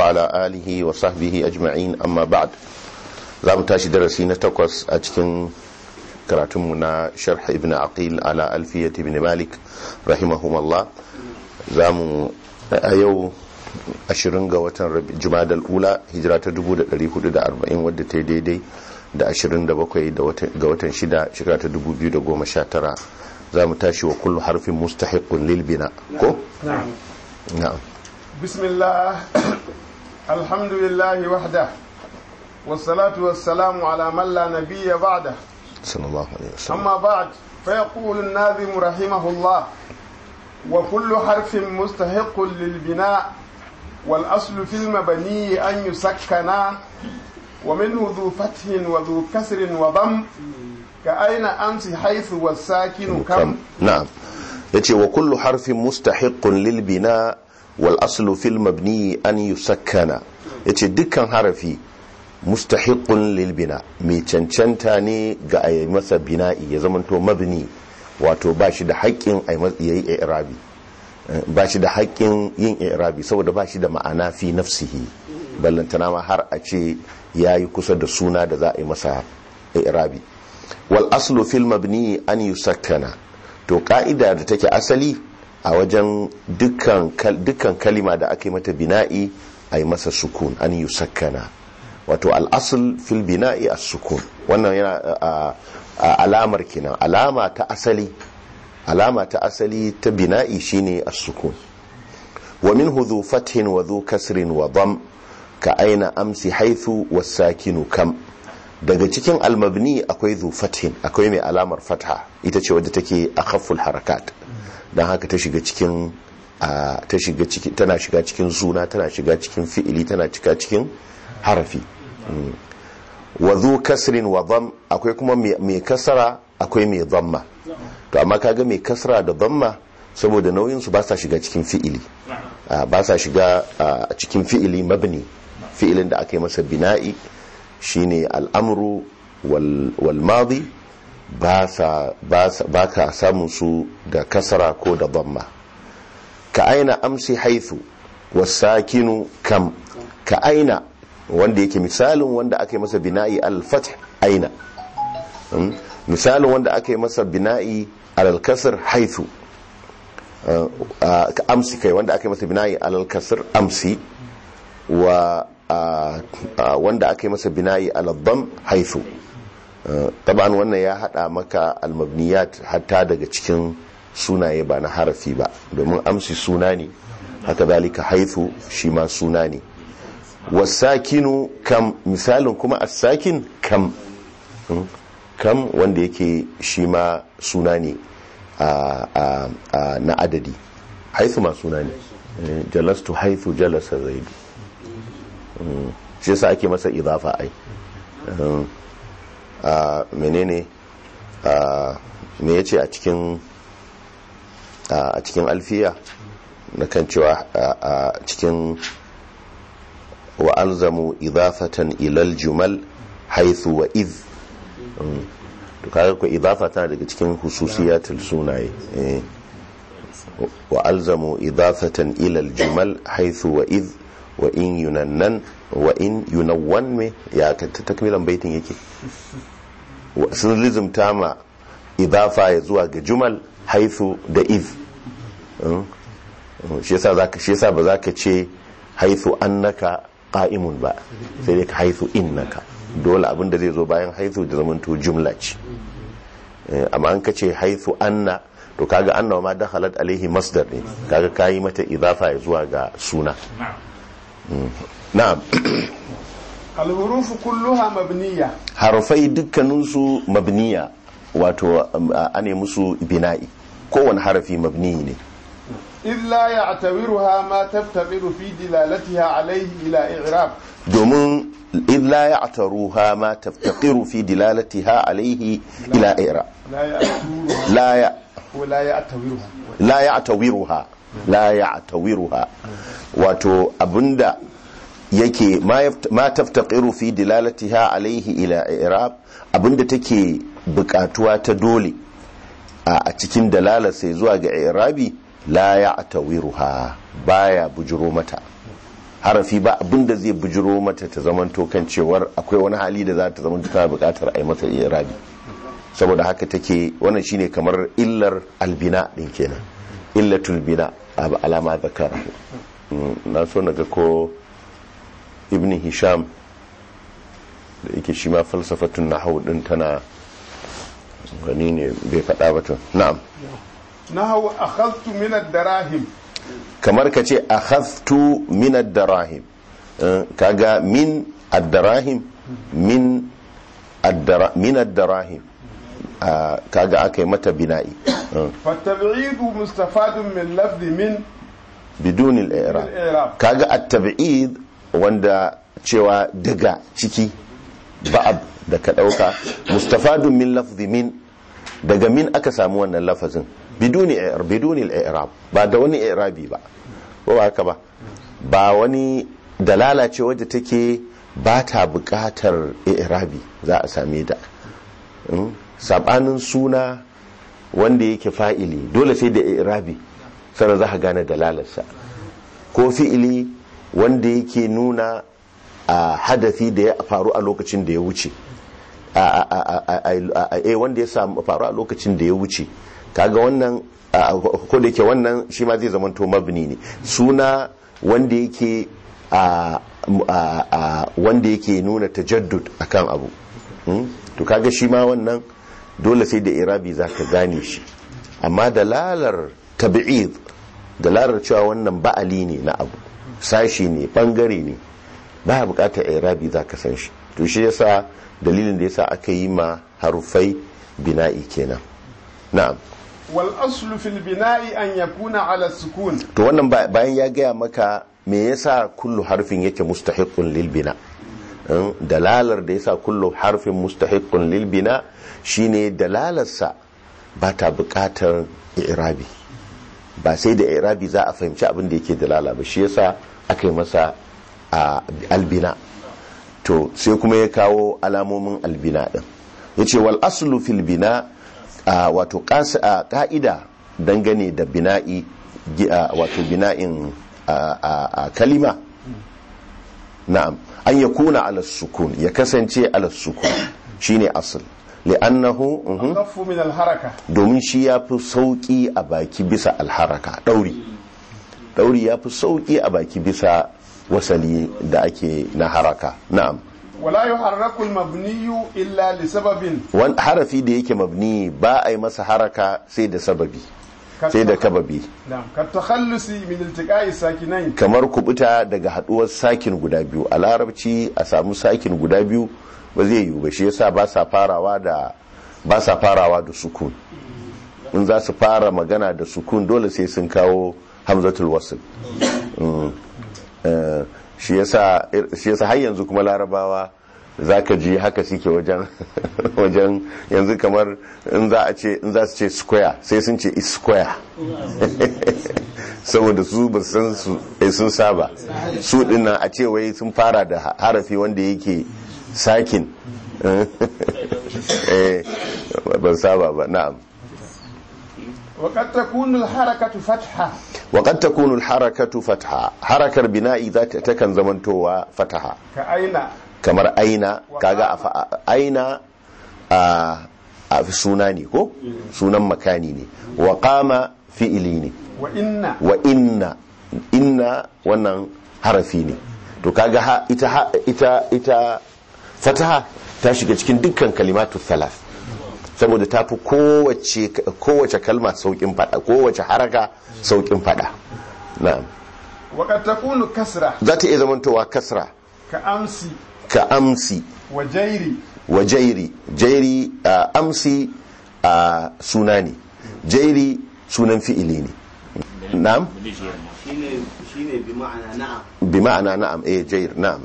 وعلى آله وصحبه أجمعين أما بعد زام تاشي درسي نتقص أجكن كراتمنا شرح ابن عقيل على ألفية ابن مالك رحمهم الله زام أيو 20 ga watan Jumadal Ula hijira ta 1440 wadda ta daidai da 27 ga watan 6 shekara ta 2019 zamu tashi wa kullu harfin mustahiqqun lil bina ko na'am bismillah alhamdulillah wahda wassalatu wassalamu ala man la nabiyya ba'da sallallahu alaihi wasallam amma ba'd fa yaqulu an-nazim rahimahullah wa kullu harfin mustahiqqun lil bina والأصل في المبني أن يسكنا ومنه ذو فتح وذو كسر وضم كأين أمس حيث والساكن كم. نعم يتي وكل حرف مستحق للبناء والأصل في المبني أن يسكنا يتي دكان حرفي مستحق للبناء مي چنچنتاني ga ayi masa bina'i ya zamanto mabni wato bashi da haƙƙin yayi i'rabi ba shi da haƙƙin yin i'rabi saboda ba shi da ma'ana fi nafsihi ballantana ma har a ce yayi kusa da suna da za a yi masa i'rabi wal aslu fil mabni an yusakkana to ka'ida da take asali a wajen dukkan kalima da aka yi mata bina'i a yi masa sukun an yusakkana wato al asl fil bina'i as-sukun wannan yana alamar kenan alama ta asali ta bina'i shine as-sukun wa minhu dhu fathin wa dhu kasrin wa dam ka aina amsi haythu was-sakinu kam daga cikin al-mabni akwai dhu fathin akwai mai alamar fatha ita ce wadda take akhafful harakat dan haka ta shiga cikin tana shiga cikin suna tana shiga cikin fi'ili tana shiga cikin harafi wa dhu kasrin wa dam akwai kuma mai kasara akwai mai dhamma to amma kaga mai kasra da dhamma saboda nauyin su ba sa shiga cikin fi'ili ba sa shiga cikin fi'ili mabni fi'ilin da aka yi masa bina'i shine al'amru wal madi ba ka samun su da kasra ko da dhamma ka aina amsi haythu wasakinu kam ka aina wanda yake misalin wanda aka yi masa bina'i al-fath aina misalin wanda aka yi masa bina'i alal kasr haythu amsi kai wanda aka yi masa bina'i alal kasr amsi wa wanda aka yi masa bina'i alal dam haythu taban wannan ya hada maka almabniyat hatta daga cikin sunaye ba na harafi ba domin amsi suna ne haka zalika haythu shi ma suna ne wasakinu kam misalin kuma as-sakin kam kam wanda yake shi ma suna ne na adadi haithu ma suna ne jalastu haithu jalasa zaidu shi yasa ake masa idafa ai menene me yace a cikin alfiya na kan cewa a cikin wa alzamu idafatan ilal jumal haithu wa idh to kaga ko idafa tana daga cikin hususiyatul sunaye wa alzamu idafatan ila aljumal haythu wa id wa in yunannan wa in yunawwan me ya takmilan baitin yake sun lizumta ma idafa ya zuwa ga jumal haythu da id shi yasa ba za ka ce haythu annaka qa'imun ba sai dai ka haythu innaka dole abinda zai zo bayan haithu da zamanto jumla ce amma an kace haithu anna to kaga anna ma dakhalat alaihi masdar ne kaga kayi mata idafa ya zuwa ga suna na'am al-huruf kulluha mabniya harfai dukkanin su mabniya wato ane musu bina'i kowane harafi mabni ne illa ya'tawiruha ma tabtaqiru fi dilalatiha alaihi ila i'rab domin illa ya'taruha ma taftaqiru fi dilalatiha alayhi ila i'rab la ya'tawiruha wato abinda yake ma taftaqiru fi dilalatiha alayhi ila i'rab abinda take bukatuwa ta dole a cikin dalalar sai zuwa ga i'rabi la ya'tawiruha baya bujuro mata harafi ba abinda zai bujiro mata ta zamanto kan cewar akwai wani hali da za ta zamanto tana bukatar a yi mata irabi, saboda haka take wannan shine kamar illar albina din kenan, illatul bina alama zakara. Na so naga ko ibn hisham da yake shi ma falsafatun nahwu din tana gani ne bai faɗa ba to. Na'am, nahwu akhadtu min ad-darahim, kamar ka ce akhadtu min ad-darahim, kaga min ad-darahim min ad-darahim kaga aka yi mata bina'i. fattabi'idu mustafadun min lafzi min bidun al-i'rab, kaga at-tab'id wanda cewa daga ciki ba'ab da ka dauka, mustafadun min lafzi min, daga min aka samu wannan lafazin bidun al-i'rab, ba da wani i'rabi ba, ko haka ba, ba wani dalala ce wadda take ba ta bukatar i'rabi za a same da sabanin suna wanda yake fa'ili dole sai da i'rabi sannan za ka gane dalalarsa, ko fi'ili wanda yake nuna a hadafi da ya faru a lokacin da ya wuce, wanda ya samu faru a lokacin da ya wuce, kaga wannan ko da yake wannan shi ma zai zamanto mabni ne. Suna wanda yake wanda yake nuna tajaddud akan abu, to kaga shi ma wannan dole sai da irabi zaka gane shi. Amma dalalar tab'id, dalalar cewa wannan ba'ali ne na abu, sashi ne, bangare ne, ba bukatar irabi zaka san shi. To shi yasa dalilin da yasa aka yi ma harufai bina'i kenan. Na'am, wal aslu fil bina'i an yakuna ala sukun. To wannan bayan ya gaya maka me yasa kullu harfin yake mustahiqqun lil bina, dalalar da yasa kullu harfin mustahiqqun lil bina shine dalalarsa ba ta bukatar i'rabi, ba sai da i'rabi za a fahimci abin da yake dalala ba, shi yasa aka yi masa albina. To sai kuma ya kawo alamomin albina din, yace wal aslu fil bina, wato ka'ida dangane da bina'i, wato bina'in kalima, na'am, an yakuna ala sukun, ya kasance ala sukun shine asl, li'annahu akhaffu min al-haraka, domin shi yafi sauki a baki bisa al-haraka, dauri yafi sauki a baki bisa wasali da ake na haraka. Na'am, wala yuharraku al-mabniyu illa li sababin, wani harafi da yake mabni ba a yi masa haraka sai da sababi, sai da kababi. na'am, ka takhallusi min iltiqa'i sakinain, kamar kubuta daga haduwar sakin guda biyu. A larabci a samu sakin guda biyu ba zai yiwu ba, shi yasa ba sa farawa da sukun. In za su fara magana da sukun dole sai sun kawo hamzatul wasl. Shi yasa har yanzu kuma larabawa zaka ji haka suke wajen yanzu, kamar in za su ce square sai sun ce is square saboda su ba san su sun saba su dinnan a ce wai sun fara da harafi wanda yake sakin ban saba ba. Na'am, وقد تكون الحركة فتحة وقد تكون الحركة فتحة، حركة بناء ذات تكن زمنتوا فتحة كأين، kamar aina, kaga aina a suna ne ko sunan makani ne, wa qama fi'ili ne, wa inna wannan harafi ne. To kaga ita fataha ta shiga cikin dukkan kalimatu thalath, saboda ta fi kowace kalma saukin fada, kowace haraka saukin fada. Na'am, wa qad takunu kasra, za ta iya zamantowa kasra, ka amsi wa jairi, jairi amsi suna ne, jairi sunan fi'ili ne. Na'am, shine bi ma'ana na'am, jair, na'am.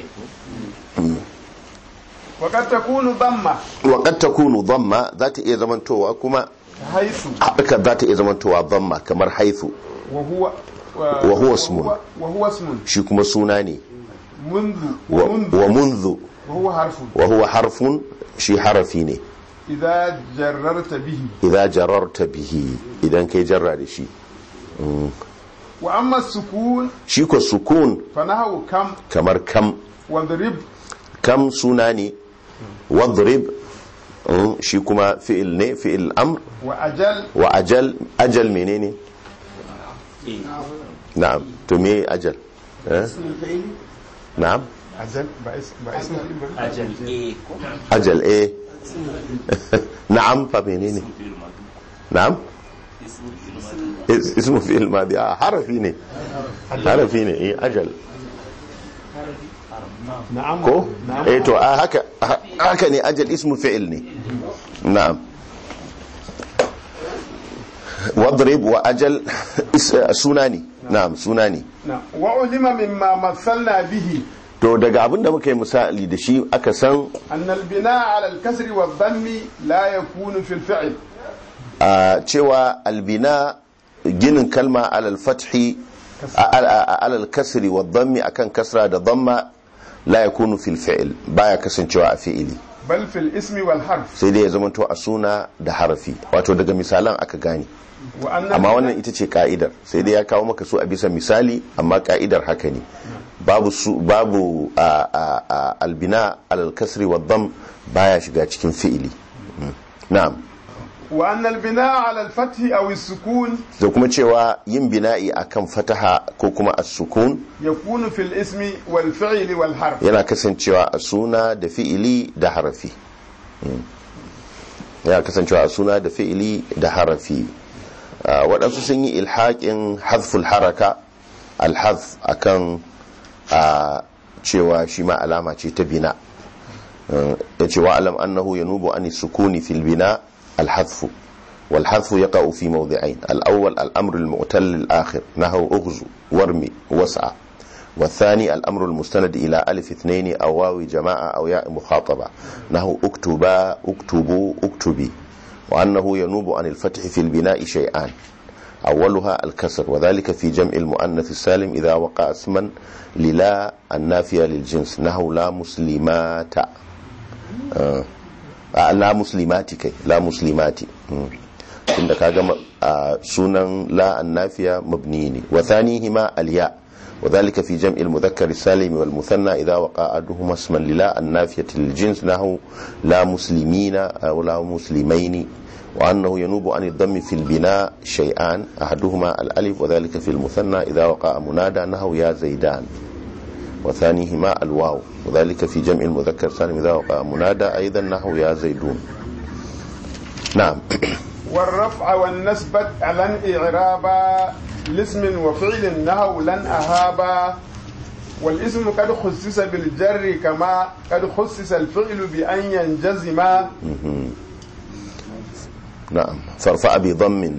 وقد takunu dhamma za ta iya zamantowa kuma haythu, haka za ta iya zamantowa dhamma kamar haythu, wa huwa ismun, shi kuma suna ne, wa munzu, wa huwa harfun, shi harafi ne, idza jararta bihi, idan kai jarra da shi. وأما السكون shi ko sukun فنحو كم kamar kam, واضرب kam suna ne, wadrib shi kuma fi'il ne, fi'il amr, وأجل wa ajal, ajal menene? Na'am, to me ajal? Na'am, أجل باسم ajal ajal eh. Na'am fa menene? Na'am? Ismu fi'il madi, harafi ne, harafi ne, ajal. نعم Ko? To haka ne, ajal ismu fi'il ne. Na'am. Wadrib wa ajal suna ne, na'am suna ne. نعم وعلم مما مثلنا به To daga abin da muka yi misali da shi aka san أن البناء على الكسر والضم لا يكون في الفعل cewa albina ginin kalma alal fathi alal kasri wa dhammi akan kasra da dhamma la yakunu fil fi'l baya kasancewa a fi'ili بل في الاسم والحرف sai dai ya zama to a suna da harafi, wato daga misalan aka gane. وأن Amma wannan ita ce ka'idar, sai dai ya kawo maka su a bisa misali, amma ka'idar haka ne. Babu albina alal kasri wa dhamm baya shiga cikin fi'ili. Na'am. وأن البناء على الفتح أو السكون Da kuma cewa yin bina'i akan fataha ko kuma as-sukun يكون في الاسم والفعل والحرف yana kasancewa a suna da fi'ili da harafi. Yana kasancewa a suna da fi'ili da harafi. Waɗansu sun yi ilhaƙin hadful haraka alhadf akan cewa shi ma alama ce ta bina. Ya ce wa alam annahu yanubu an sukuni fil bina الحذف والحذف يقع في موضعين: الأول الأمر المعتل الآخر نحو أغزو وارمي وسعى، والثاني الأمر المستند إلى ألف اثنين أو واو جماعة أو ياء مخاطبة نحو أكتبا أكتبوا أكتبي. وأنه ينوب عن الفتح في البناء شيئان: أولها الكسر، وذلك في جمع المؤنث السالم إذا وقع اسما للا النافية للجنس نحو لا مسلمات la muslimati kai la muslimati inda kaga sunan la annafiya mabni ne. wa thanihima alya وذلك في جمع المذكر السالم والمثنى إذا وقع أحدهما اسما للا النافية للجنس نحو لا مسلمين أو لا مسلمين. وأنه ينوب عن الضم في البناء شيئان: أحدهما الألف، وذلك في المثنى إذا وقع منادى نحو يا زيدان، وثانيهما الواو، وذلك في جمع المذكر السالم إذا وقع منادى أيضا نحو يا زيدون. نعم. والرفع والنسب على إعرابا لاسم وفعل نحو لن أهابا. والاسم قد خصص بالجر كما قد خصص الفعل بأن ينجزما. نعم. فارفع بضم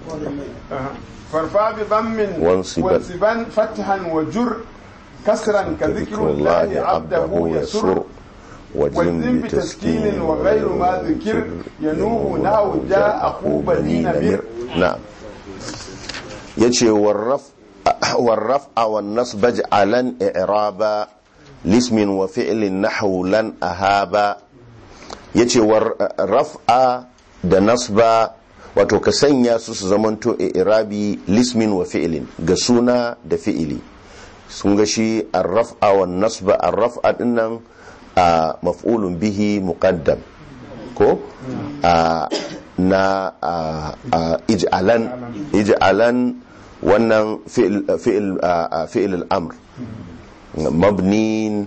وانصبا فتحا وجر كسرا كذكر الله عبده يسر. وجزم بتسكين وغير ما ذكر ينوه نحو جاء أخو بني نمر. نعم. يجي والرفع والنصب اجعلا إعرابا لاسم وفعل نحو لن أهابا. يجي والرفع da nasba, wato ka sanya su zamanto i'rabi lismin wa fi'lin, ga suna da fi'ili. Sun ga shi ar-raf'a wan nasba, ar-raf'a dinnan maf'ulun bihi muqaddam ko na ij'alan wannan fi'il al-amr mabnin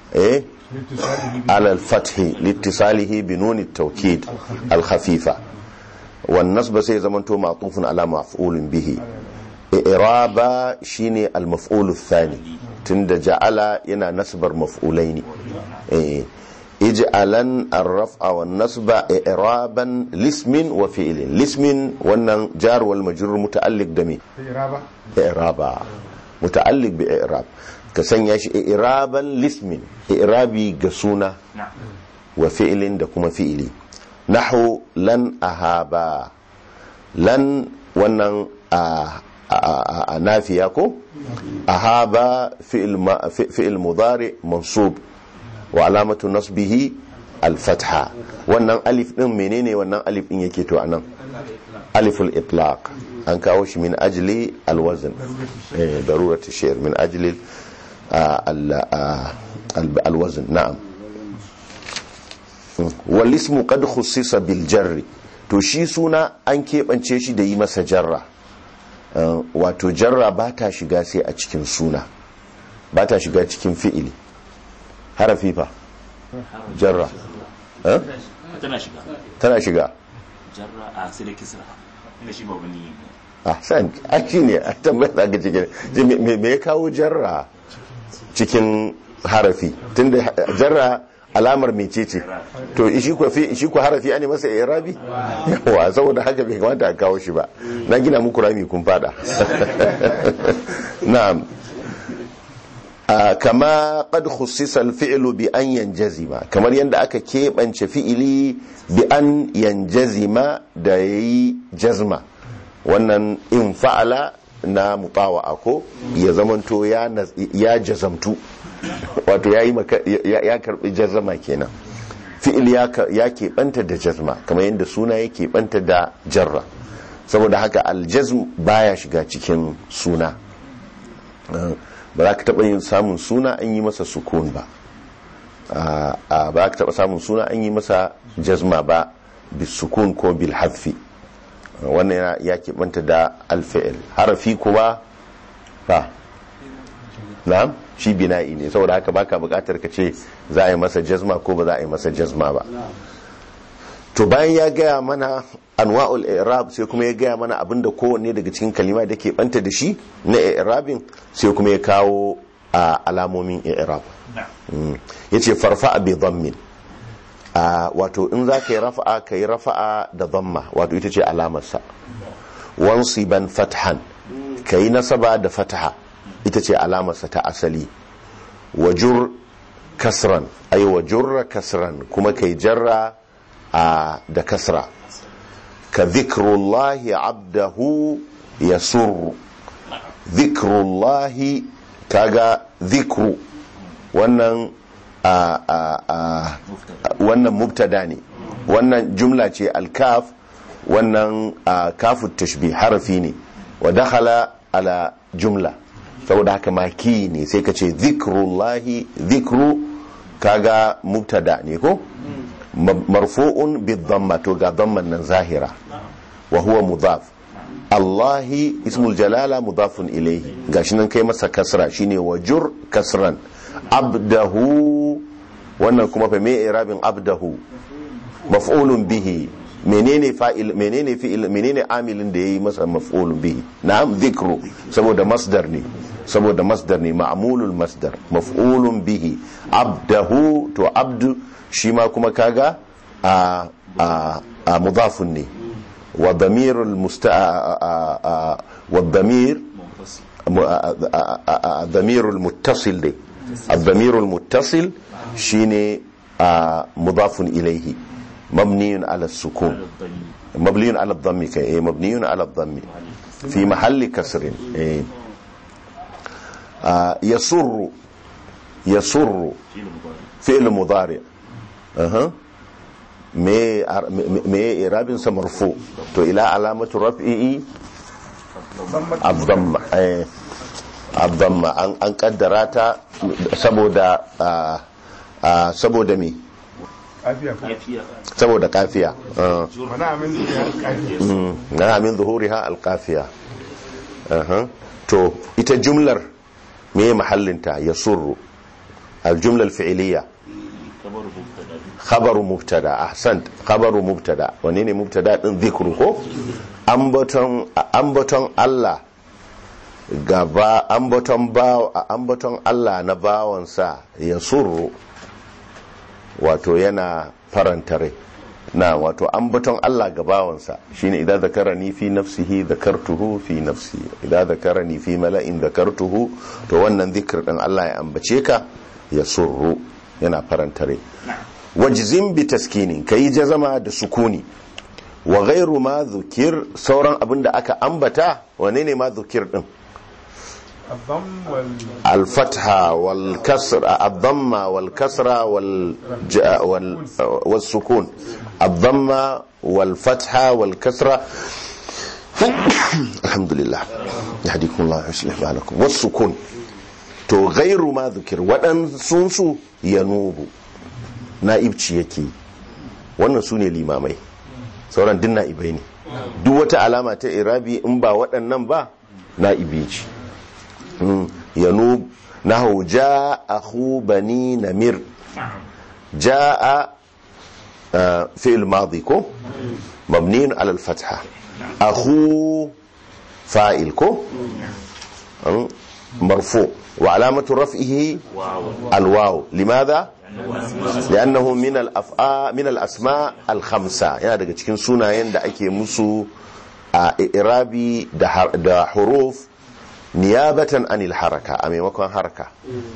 على الفتح لاتصاله بنون التوكيد الخفيفة. والنصب سيزمنته معطوف على مفعول به. إعرابا شيني المفعول الثاني تند جعل ينا نسبر مفعولين. اجعلا الرفع والنصب إعرابا لاسم وفعل. لاسم وان جار والمجرور متعلق دمي إعرابا متعلق بإعراب، ka sanya shi iraban lismin, irabi ga suna wa fi'ilin da kuma fi'ili. Nahu lan ahaba, lan wannan a nafiya ko ahaba fi'il mudari mansub wa alamatu nasbihi al-fatha. Wannan alif din menene wannan alif din yake to anan aliful itlaq an kawo shi min ajli alwazn darurat ash-shi'r min ajli alwazn na'am wal ismu qad khussisa bil jarri to shi suna an keɓance shi da yi masa jarra wato jarra ba ta shiga sai a cikin suna ba ta shiga cikin fi'ili harafi fa jarra tana shiga jarra a sai da kisra inda shi ba wani ahsan aki ne a tambaya ga cikin me ya kawo jarra cikin harafi tunda jarra alamar mecece to shi ku harafi ne masa i'rabi yawa saboda haka bai kamata a kawo shi ba na gina muku rami kun fada na'am kama qad khussisa al-fi'lu bi an yanjazima kamar yanda aka keɓance fi'ili bi an yanjazima da yayi jazma wannan in fa'ala na mutawa'a ko ya zamanto ya jazamtu wato ya karbi jazma kenan fi'il ya keɓanta da jazma kamar yadda suna ya keɓanta da jarra saboda haka aljazm baya shiga cikin suna ba za ka taɓa yin samun suna an yi masa sukun ba ba za ka taɓa samun suna an yi masa jazma ba bis sukun ko bil hafi wannan ya keɓanta da alfi'il harafi kuma ba na'am shi bina'i ne saboda haka baka bukatar ka ce za a yi masa jazma ko ba za a yi masa jazma ba to bayan ya gaya mana anwa'ul i'rab sai kuma ya gaya mana abinda kowanne daga cikin kalima da ke banta da shi na i'rabin sai kuma ya kawo alamomin i'rab yace farfa'a bi dhammin wato in za ka yi rafa'a da dhamma wato ita ce alamarsa wansiban fathan ka yi nasaba da fataha ita ce alamarsa ta asali wajur kasran ay wajurra kasran kuma kai jarra da kasra ka dhikrullahi abdahu yasurru dhikrullahi kaga dhikru wannan wannan mubtada ne wannan jumla ce alkaf wannan kafu tashbih harafi ne wa dakhala ala jumla saboda haka maki ne sai ka ce zikrullahi zikru kaga mubtada ne ko marfu'un bi dhamma to ga dhamman nan zahira wa huwa mudaf Allahi ismul jalala mudafun ilayhi gashi nan kai masa kasra shine wajur kasran abdahu wannan kuma fa me irabin abdahu maf'ulun bihi menene fa'il menene fi'il menene amilin da yayi masa maf'ulun bihi na'am dhikru saboda masdar ne ma'mulul masdar maf'ulun bihi abdahu to abdu shi ma kuma kaga mudafun ne wa damirul damirul muttasil dai الضمير المتصل شيني مضاف إليه مبني على السكون مبني على الضم مبني على الضم في محل كسر يسر فعل مضارع me irabin sa marfu to ila alamatu raf'i abdamma an kaddara ta saboda me saboda kafiya mana min zuhuriha alkafiya to ita jumlar me mahallinta yasurru aljumla alfi'liya khabaru mubtada ahsant khabaru mubtada wane ne mubtada din zikru ko ambaton Allah gaba ambaton Allah na bawansa ya surru wato yana faranta rai na wato ambaton Allah ga bawansa shine idan zakarani fi nafsihi zakartuhu fi nafsi idan zakarani fi mala'in zakartuhu to wannan zikir din Allah ya ambace ka ya surru yana faranta rai wajzim bi taskinin kai jazama da sukuni wa ghairu ma dhukir sauran abinda aka ambata wane ne ma dhukir din الفتحة والكسر الضمة والكسرة والسكون الضمة والفتحة والكسرة الحمد لله يهديكم الله ويصلح بالكم والسكون to gairu ma zikir waɗansu su yanubu na'ibci yake wannan su ne limamai sauran din na'ibai ne duk wata alama ta irabi in ba waɗannan ba na'ibi ce yanub nahu ja'ahu bani namir ja'a fi'l madi ko mabni ala al-fatha akhu fa'il ko مرفوع وعلامة رفعه الواو لماذا؟ لأنه من الأسماء الخمسة يعني daga cikin sunayen da ake musu a irabi da huruf niyabatan anil haraka a maimakon haraka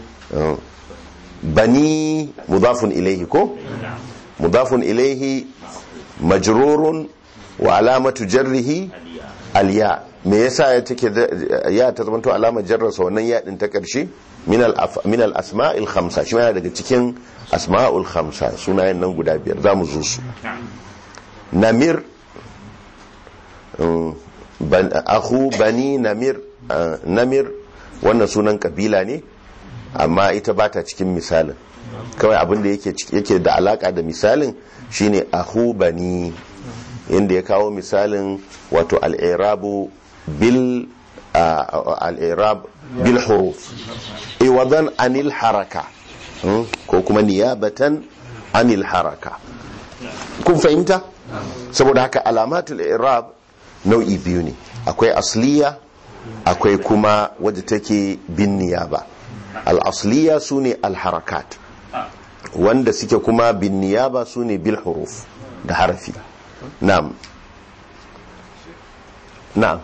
bani mudafun ilayhi ko mudafun ilayhi majrurun wa alamatu jarrihi alya me yasa ya take ya ta zama to alamar jarrarsa wannan ya din ta karshe min al asma'il khamsa shi yana daga cikin asma'ul khamsa sunayen nan guda biyar zamu zo su namir akhu bani namir namir wannan sunan kabila ne amma ita bata cikin misalin kawai abin da yake da alaka da misalin shine akhu bani inda ya kawo misalin wato al-i'rabu al-i'rab bil huruf iwadan anil haraka ko kuma niyabatan anil haraka kun fahimta saboda haka alamatul i'rab nau'i biyu ne akwai asliya akwai kuma wadda take bin niyaba al-asliya sune al-harakat wanda suke kuma bin niyaba sune bil huruf da harafi na'am na'am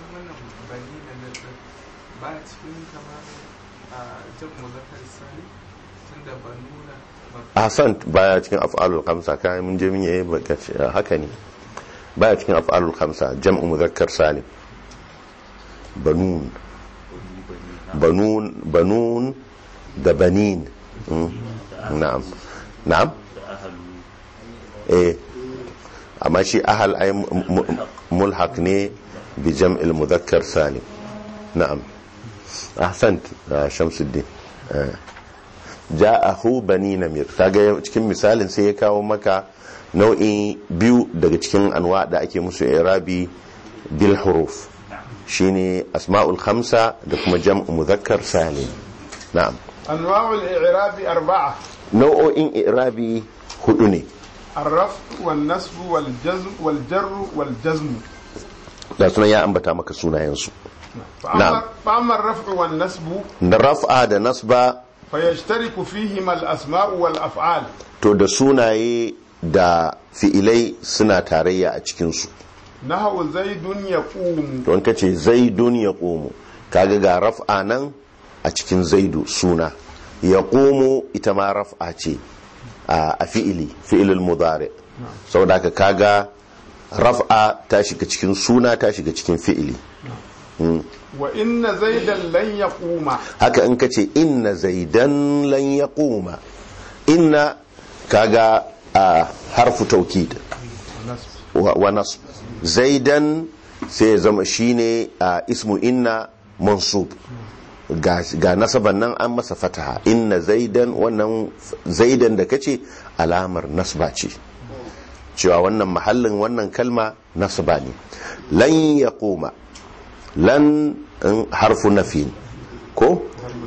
Hassan baya cikin af'alul khamsa kai mun je mun yayi haka ne baya cikin af'alul khamsa jam'u mudhakkar salim banun da banin na'am na'am amma shi ahal ay mulhaq ne bi jam'il mudhakkar salim na'am ahsant shamsuddin ja'ahu bani namir kaga cikin misalin sai ya kawo maka nau'in biyu daga cikin anwa da ake musu i'rabi bil huruf shine asma'ul khamsa da kuma jam'u mudhakkar salim na'am anwa'ul i'rabi arba'a nau'o'in i'rabi hudu ne الرفع والنصب والجزم والجر والجزم da sunan ya ambata maka sunayensu فأما الرفع والنصب da raf'a da nasba فيشترك فيهما الأسماء والأفعال to da sunaye da fi'ilai suna tarayya a cikinsu نحو زيد يقوم don kace zaidun yaqumu kaga ga raf'a nan a cikin zaidu suna yaqumu ita ma raf'a ce a fi'ilul mudari saboda haka kaga raf'a ta shiga cikin suna ta shiga cikin fi'ili wa inna zaidan lan yaquma haka in kace inna zaidan lan yaquma inna kaga harfu taukid wa nasb zaidan sai zama shine ismu inna mansub ga nasaban nan an masa fataha inna zaidan wannan zaidan da kace alamar nasba ce cewa wannan mahallin wannan kalma nasba ne lan yaquma lan harfu nafin ko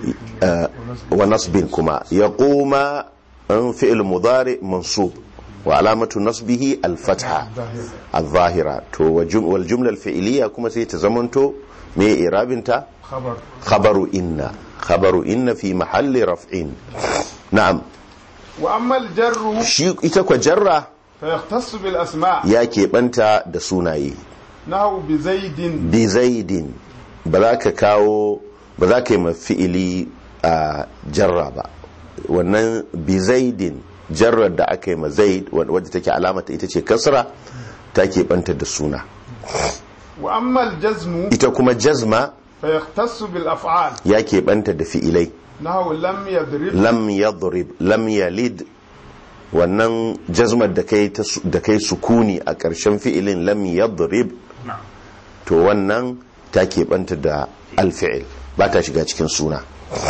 wa nasbin kuma yaquma fi'l mudari mansub wa alamatu nasbihi al-fatha al-zahira to wal jumla al-fi'liya kuma sai ta zamanto me irabinta khabaru inna fi mahalli raf'in na'am wa amma al-jarru shi ita kwa jarra fa yahtassu bil asma' ya keɓanta da sunaye nahu bi zaidin ba za ka kawo ba za ka yi mafi'ili a jarra ba wannan bi zaidin jarrar da aka yi ma zaid wadda take alamata ita ce kasra ta keɓanta da suna wa amma al-jazmu ita kuma jazma fa yahtassu bil af'al ya keɓanta da fi'ilai nahu lam yadrib lam yadrib lam yalid wannan jazmar da kai sukuni a ƙarshen fi'ilin lam yadrib to wannan ta keɓanta da alfi'il ba ta shiga cikin suna.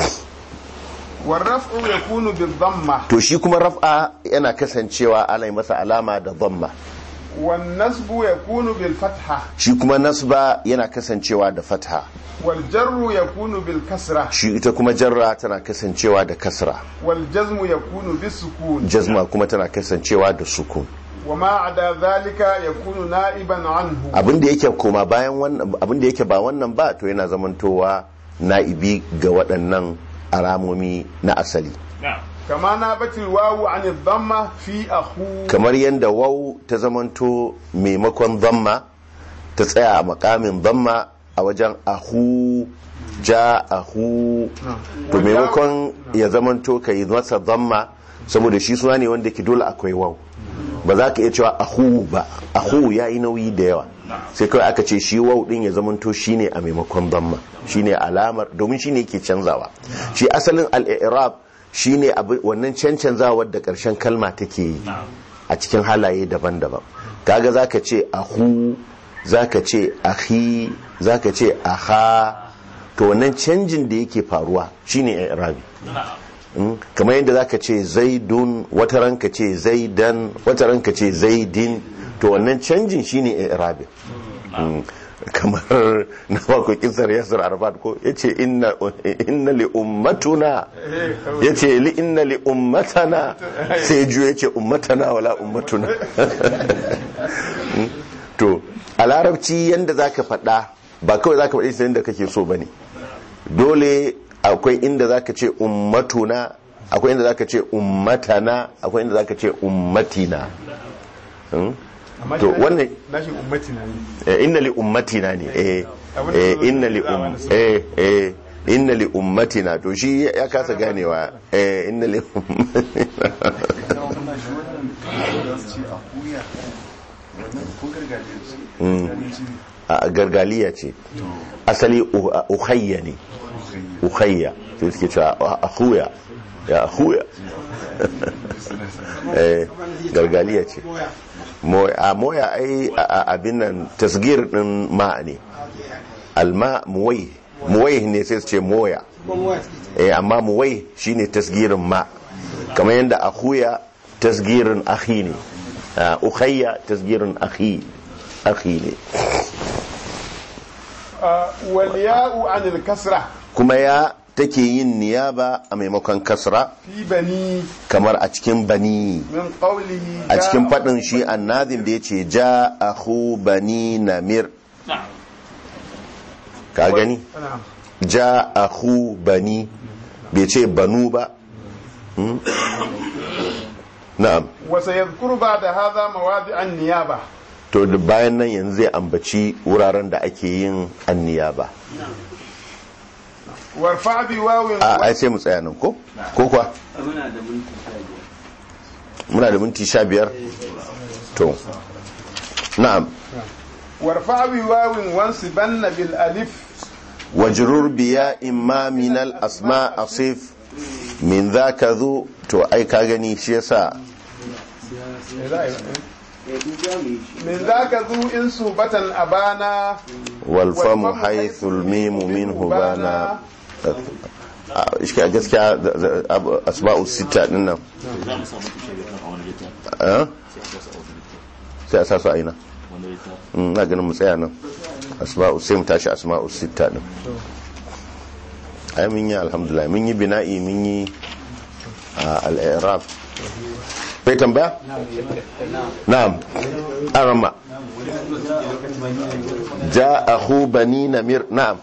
والرفع يكون بالضمة to shi kuma raf'a yana kasancewa ana masa alama da dhamma. والنصب يكون بالفتحة shi kuma nasba yana kasancewa da fatha. والجر يكون بالكسرة shi ita kuma jarra tana kasancewa da kasra. والجزم يكون بالسكون jazma kuma tana kasancewa da sukun. وما عدا ذلك يكون نائبا عنه abinda yake koma bayan wannan, abinda yake ba wannan ba to yana zamantowa na'ibi ga waɗannan aramomi na asali. كما نابت الواو عن الضمة في أخو kamar yadda waw ta zamanto maimakon dhamma ta tsaya a makamin dhamma a wajen ahu ja ahu to maimakon ya zamanto ka yi masa dhamma saboda shi suna ne wanda ke dole akwai waw ba za ka iya cewa ahu ba, ahu ya yi nauyi da yawa sai kawai aka ce shi waw din ya zamanto shine a maimakon dhamma shine alamar, domin shine yake canzawa. shi asalin al-i'rab shine wannan cancanzawar da ƙarshen kalma take yi a cikin halaye daban-daban. kaga zaka ce ahu, zaka ce ahi, zaka ce aha, to wannan canjin da yake faruwa shine i'rabi. kamar yadda zaka ce zaidun, wata ranka ce zaidan, wata ranka ce zaidin, to wannan canjin shine i'rabi. kamar na bako kisar yasir arbat ko yace inna li ummatuna, yace li inna li ummatana, sai ju yace ummatana wala ummatuna. to a larabci yanda zaka faɗa ba kawai zaka faɗi sai inda kake so bane, dole akwai inda zaka ce ummatuna, akwai inda zaka ce ummatana, akwai inda zaka ce ummatina. to wannan nashi ummatina ne inna li ummatina ne inna li inna li ummatina, to shi ya kasa ganewa inna li a gargaliya ce asali ukhayya ne, ukhayya sai suke cewa akhuya ya akhuya gargaliya ce. moya ai abin nan tasgir din ma ne, alma muwai ne sai su ce moya, amma muwai shine tasgirin ma, kamar yadda akhuya tasgirin akhi ne, ukhayya tasgirin akhi ne. wal ya'u anil kasra kuma ya take yin niyaba a maimakon kasra fi bani kamar a cikin bani, min qawlihi a cikin faɗin shi annazim da ya ce ja ahu bani namir. ka gani ja ahu bani bai ce banu ba. na'am wa sayadhkuru ba'da hadha mawadi'an niyaba, to da bayan nan yanzu zai ambaci wuraren da ake yin anniyaba. warfa bi wawin ai sai mu tsaya nan ko kuwa muna da minti 15 to na'am. warfa bi wawin wansibanna bil alif wajrur biya imma min al asma asif min dhaka dhu, to ai ka gani shi yasa min dhaka dhu in subatan abana wal famu haythu al mim minhu bana. iska gaskiya asma'u sita din nan sai a sa su a ina na ganin mu tsaya nan asma'u, sai mu tashi asma'u sita din. ai mun yi alhamdulillah, mun yi bina'i, mun yi al-i'rab. bai tambaya? na'am arama ja'ahu bani namir. na'am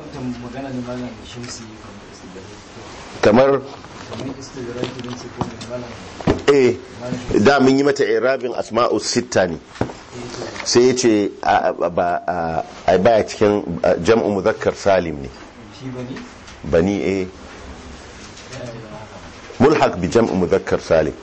kamar da mun yi mata irabin asma'u sitta ne, sai ya ce a baya cikin jam'u muzakkar salim ne bani mulhaq bi jam'u muzakkar salim,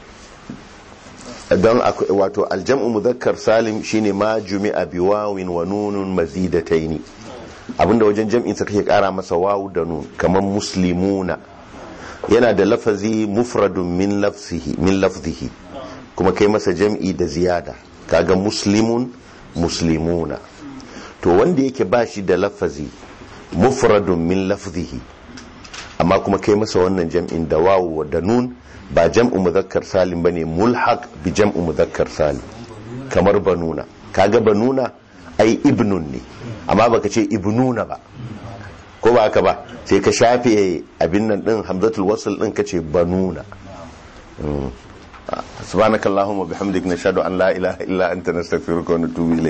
don wato aljam'u muzakkar salim shine ma jumi'a bi wawin wa nunun mazidataini, abinda wajen jam'in sa kake kara masa wawu da nun, kamar muslimuna yana da lafazi mufradun min lafzihi kuma kai masa jam'i da ziyada, kaga muslimun muslimuna. to wanda yake ba shi da lafazi mufradun min lafzihi amma kuma kai masa wannan jam'in da wawu da nun, ba jam'u mudhakkar salim bane, mulhaq bi jam'u mudhakkar salim, kamar banuna. kaga banuna ai ibnun ne, amma baka ce ibnuna ba, ko ba haka ba, sai ka shafe abin nan din hamzatul wasl din kace banuna. subhanakallahumma bihamdika nashhadu an la ilaha illa anta nastaghfiruka wa natubu ilayk.